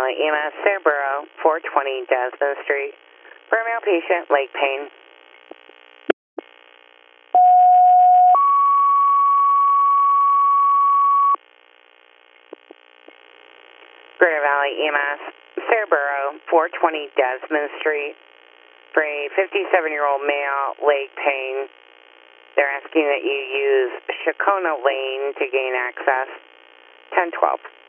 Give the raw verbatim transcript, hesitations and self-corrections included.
Valley E M S, Cerebro, four twenty Desmond Street. For a male patient, leg pain. Greater Valley E M S, Cerebro, four twenty Desmond Street. For a fifty-seven-year-old male, leg pain. They're asking that you use Shakona Lane to gain access. ten twelve.